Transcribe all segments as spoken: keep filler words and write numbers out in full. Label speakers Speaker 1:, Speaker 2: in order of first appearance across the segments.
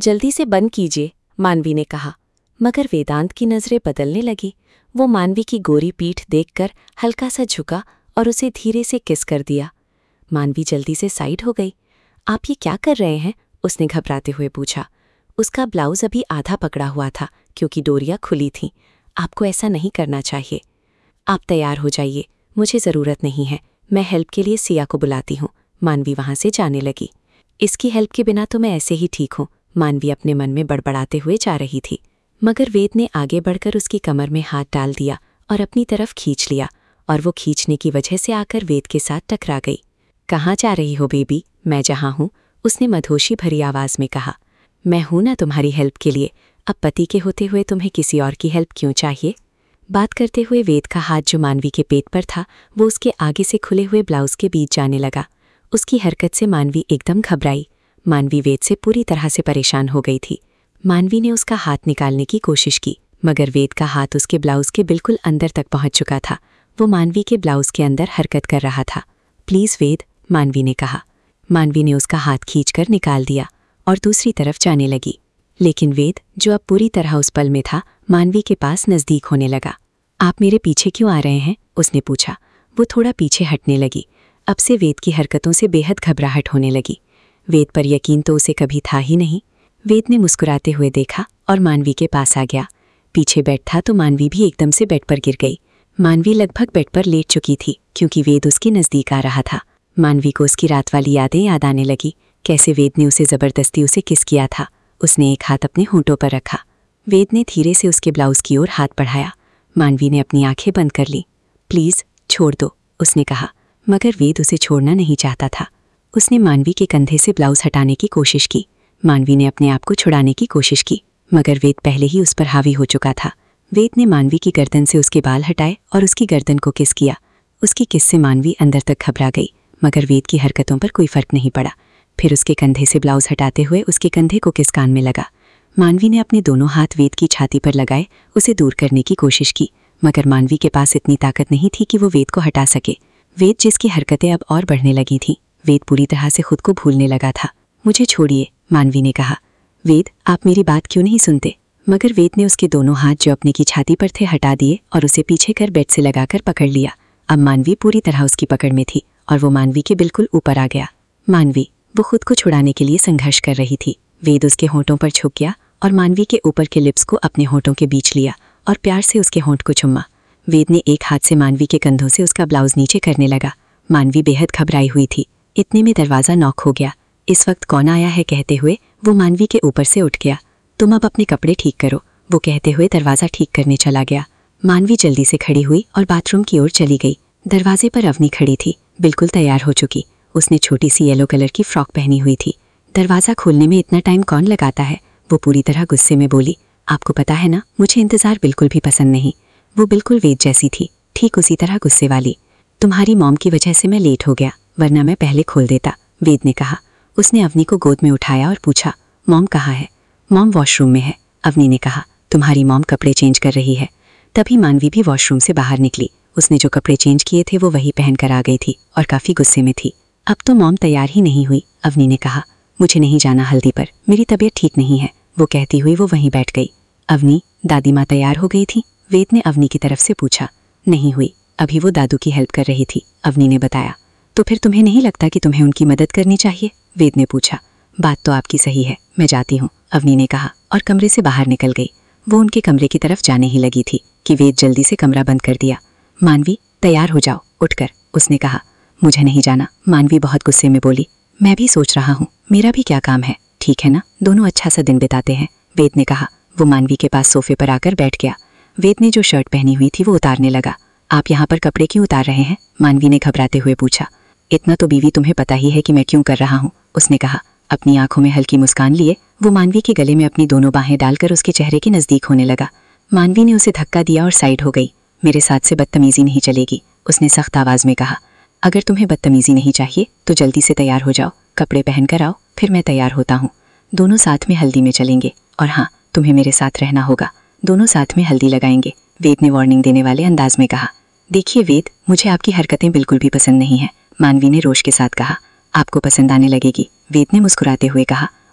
Speaker 1: जल्दी से बंद कीजिए, मानवी ने कहा। मगर वेदांत की नज़रें बदलने लगी। वो मानवी की गोरी पीठ देखकर हल्का सा झुका और उसे धीरे से किस कर दिया। मानवी जल्दी से साइड हो गई। आप ये क्या कर रहे हैं? उसने घबराते हुए पूछा। उसका ब्लाउज अभी आधा पकड़ा हुआ था क्योंकि डोरियां खुली थीं। आपको ऐसा नहीं करना चाहिए। आप तैयार हो जाइए, मुझे ज़रूरत नहीं है। मैं हेल्प के लिए सिया को बुलाती हूँ। मानवी वहाँ से जाने लगी। इसकी हेल्प के बिना तो मैं ऐसे ही ठीक हूँ, मानवी अपने मन में बड़बड़ाते हुए जा रही थी। मगर वेद ने आगे बढ़कर उसकी कमर में हाथ डाल दिया और अपनी तरफ खींच लिया, और वो खींचने की वजह से आकर वेद के साथ टकरा गई। कहाँ जा रही हो बेबी? मैं जहाँ हूँ, उसने मधोशी भरी आवाज़ में कहा। मैं हूँ ना तुम्हारी हेल्प के लिए। अब पति के होते हुए तुम्हें किसी और की हेल्प क्यों चाहिए? बात करते हुए वेद का हाथ जो मानवी के पेट पर था वो उसके आगे से खुले हुए ब्लाउज के बीच जाने लगा। उसकी हरकत से मानवी एकदम घबराई। मानवी वेद से पूरी तरह से परेशान हो गई थी। मानवी ने उसका हाथ निकालने की कोशिश की, मगर वेद का हाथ उसके ब्लाउज के बिल्कुल अंदर तक पहुंच चुका था। वो मानवी के ब्लाउज के अंदर हरकत कर रहा था। प्लीज़ वेद, मानवी ने कहा। मानवी ने उसका हाथ खींचकर निकाल दिया और दूसरी तरफ जाने लगी। लेकिन वेद, जो अब पूरी तरह उस पल में था, मानवी के पास नज़दीक होने लगा। आप मेरे पीछे क्यों आ रहे हैं? उसने पूछा। वो थोड़ा पीछे हटने लगी। अब से वेद की हरकतों से बेहद घबराहट होने लगी। वेद पर यकीन तो उसे कभी था ही नहीं। वेद ने मुस्कुराते हुए देखा और मानवी के पास आ गया। पीछे बेड था तो मानवी भी एकदम से बेड पर गिर गई। मानवी लगभग बेड पर लेट चुकी थी क्योंकि वेद उसके नज़दीक आ रहा था। मानवी को उसकी रात वाली यादें याद आने लगी, कैसे वेद ने उसे ज़बरदस्ती उसे किस किया था। उसने एक हाथ अपने होंठों पर रखा। वेद ने धीरे से उसके ब्लाउज की ओर हाथ बढ़ाया। मानवी ने अपनी आंखें बंद कर ली। प्लीज़ छोड़ दो, उसने कहा। मगर वेद उसे छोड़ना नहीं चाहता था। उसने मानवी के कंधे से ब्लाउज हटाने की कोशिश की। मानवी ने अपने आप को छुड़ाने की कोशिश की, मगर वेद पहले ही उस पर हावी हो चुका था। वेद ने मानवी की गर्दन से उसके बाल हटाए और उसकी गर्दन को किस किया। उसकी किस से मानवी अंदर तक घबरा गई, मगर वेद की हरकतों पर कोई फर्क नहीं पड़ा। फिर उसके कंधे से ब्लाउज हटाते हुए उसके कंधे को किस कान में लगा। मानवी ने अपने दोनों हाथ वेद की छाती पर लगाए उसे दूर करने की कोशिश की, मगर मानवी के पास इतनी ताकत नहीं थी कि वो वेद को हटा सके। वेद जिसकी हरकतें अब और बढ़ने लगी थीं, वेद पूरी तरह से खुद को भूलने लगा था। मुझे छोड़िए, मानवी ने कहा। वेद, आप मेरी बात क्यों नहीं सुनते? मगर वेद ने उसके दोनों हाथ जो अपने की छाती पर थे हटा दिए और उसे पीछे कर बेड से लगाकर पकड़ लिया। अब मानवी पूरी तरह उसकी पकड़ में थी और वो मानवी के बिल्कुल ऊपर आ गया। मानवी, वो खुद को छुड़ाने के लिए संघर्ष कर रही थी। वेद उसके होंठों पर झुक गया और मानवी के ऊपर के लिप्स को अपने होंठों के बीच लिया और प्यार से उसके होंठ को चुम्मा। वेद ने एक हाथ से मानवी के कंधों से उसका ब्लाउज नीचे करने लगा। मानवी बेहद घबराई हुई थी। इतने में दरवाज़ा नॉक हो गया। इस वक्त कौन आया है कहते हुए वो मानवी के ऊपर से उठ गया। तुम अब अपने कपड़े ठीक करो, वो कहते हुए दरवाज़ा ठीक करने चला गया। मानवी जल्दी से खड़ी हुई और बाथरूम की ओर चली गई। दरवाजे पर अवनी खड़ी थी, बिल्कुल तैयार हो चुकी। उसने छोटी सी येलो कलर की फ्रॉक पहनी हुई थी। दरवाज़ा खोलने में इतना टाइम कौन लगाता है? वो पूरी तरह गुस्से में बोली। आपको पता है ना, मुझे इंतज़ार बिल्कुल भी पसंद नहीं। वो बिल्कुल वेद जैसी थी, ठीक उसी तरह गुस्से वाली। तुम्हारी मॉम की वजह से मैं लेट हो गया, वरना मैं पहले खोल देता, वेद ने कहा। उसने अवनी को गोद में उठाया और पूछा, मॉम कहाँ है? मॉम वॉशरूम में है, अवनी ने कहा। तुम्हारी मॉम कपड़े चेंज कर रही है। तभी मानवी भी वॉशरूम से बाहर निकली। उसने जो कपड़े चेंज किए थे वो वही पहन कर आ गई थी और काफ़ी गुस्से में थी। अब तो मॉम तैयार ही नहीं हुई, अवनी ने कहा। मुझे नहीं जाना हल्दी पर, मेरी तबीयत ठीक नहीं है, वो कहती हुई वो वहीं बैठ गई। अवनी, दादी माँ तैयार हो गई थी? वेद ने अवनी की तरफ से पूछा। नहीं हुई, अभी वो दादू की हेल्प कर रही थी, अवनी ने बताया। तो फिर तुम्हें नहीं लगता कि तुम्हें उनकी मदद करनी चाहिए? वेद ने पूछा। बात तो आपकी सही है, मैं जाती हूँ, अवनी ने कहा और कमरे से बाहर निकल गई। वो उनके कमरे की तरफ जाने ही लगी थी कि वेद जल्दी से कमरा बंद कर दिया। मानवी, तैयार हो जाओ, उठकर, उसने कहा। मुझे नहीं जाना, मानवी बहुत गुस्से में बोली। मैं भी सोच रहा हूँ, मेरा भी क्या काम है, ठीक है ना, दोनों अच्छा सा दिन बिताते हैं, वेद ने कहा। वो मानवी के पास सोफे पर आकर बैठ गया। वेद ने जो शर्ट पहनी हुई थी वो उतारने लगा। आप यहाँ पर कपड़े क्यों उतार रहे हैं? मानवी ने घबराते हुए पूछा। इतना तो बीवी तुम्हें पता ही है कि मैं क्यों कर रहा हूँ, उसने कहा। अपनी आंखों में हल्की मुस्कान लिए वो मानवी के गले में अपनी दोनों बाहें डालकर उसके चेहरे के नज़दीक होने लगा। मानवी ने उसे धक्का दिया और साइड हो गई। मेरे साथ से बदतमीजी नहीं चलेगी, उसने सख्त आवाज़ में कहा। अगर तुम्हें बदतमीजी नहीं चाहिए तो जल्दी से तैयार हो जाओ, कपड़े पहन कर आओ, फिर मैं तैयार होता हूँ। दोनों साथ में हल्दी में चलेंगे, और हाँ, तुम्हें मेरे साथ रहना होगा, दोनों साथ में हल्दी लगाएंगे, वेद ने वार्निंग देने वाले अंदाज में कहा। देखिए वेद, मुझे आपकी हरकतें बिल्कुल भी पसंद नहीं हैं, मानवी ने रोश के साथ कहा। आपको पसंद आने लगेगी, वेद ने मुस्कुराते हुए कहा।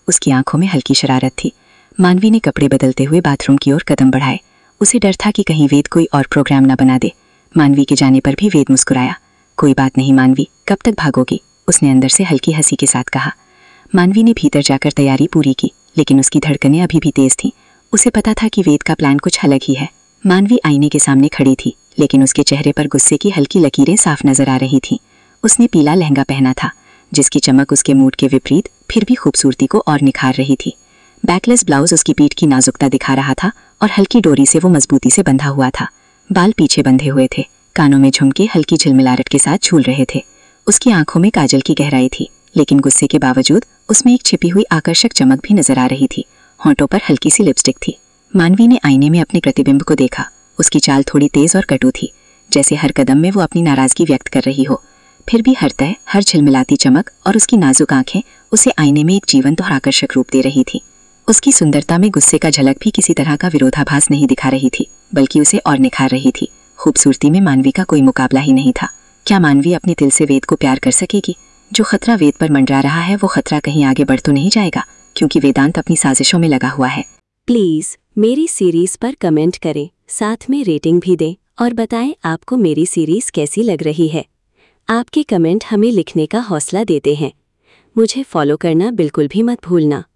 Speaker 1: उसकी आंखों में हल्की शरारत थी। मानवी ने कपड़े बदलते हुए बाथरूम की ओर कदम बढ़ाए। उसे डर था कि कहीं वेद कोई और प्रोग्राम न बना दे। मानवी के जाने पर भी वेद मुस्कुराया। कोई बात नहीं मानवी, कब तक भागोगी, उसने अंदर से हल्की हंसी के साथ कहा। मानवी ने भीतर जाकर तैयारी पूरी की, लेकिन उसकी धड़कनें अभी भी तेज थीं। उसे पता था कि वेद का प्लान कुछ अलग ही है। मानवी आईने के सामने खड़ी थी, लेकिन उसके चेहरे पर गुस्से की हल्की लकीरें साफ नजर आ रही थीं। उसने पीला लहंगा पहना था, जिसकी चमक उसके मूड के विपरीत फिर भी खूबसूरती को और निखार रही थी। बैकलेस ब्लाउज उसकी पीठ की नाजुकता दिखा रहा था और हल्की डोरी से वो मजबूती से बंधा हुआ था। बाल पीछे बंधे हुए थे, कानों में झुमके हल्की झिलमिलाहट के साथ झूल रहे थे। उसकी आंखों में काजल की गहराई थी, लेकिन गुस्से के बावजूद उसमें एक छिपी हुई आकर्षक चमक भी नजर आ रही थी। होंठों पर हल्की सी लिपस्टिक थी। मानवी ने आईने में अपने प्रतिबिंब को देखा। उसकी चाल थोड़ी तेज और कटु थी, जैसे हर कदम में वो अपनी नाराजगी व्यक्त कर रही हो। फिर भी हर तय, हर झिलमिलाती चमक और उसकी नाजुक आंखें उसे आईने में एक जीवंत और आकर्षक रूप दे रही थी। उसकी सुंदरता में गुस्से का झलक भी किसी तरह का विरोधाभास नहीं दिखा रही थी, बल्कि उसे और निखार रही थी। खूबसूरती में मानवी का कोई मुकाबला ही नहीं था। क्या मानवी अपने दिल से वेद को प्यार कर सकेगी? जो खतरा वेद पर मंडरा रहा है, वो खतरा कहीं आगे बढ़ तो नहीं जाएगा, क्योंकि वेदांत अपनी साजिशों में लगा हुआ है।
Speaker 2: प्लीज मेरी सीरीज पर कमेंट करें, साथ में रेटिंग भी दें और बताएं आपको मेरी सीरीज कैसी लग रही है। आपके कमेंट हमें लिखने का हौसला देते हैं। मुझे फॉलो करना बिल्कुल भी मत भूलना।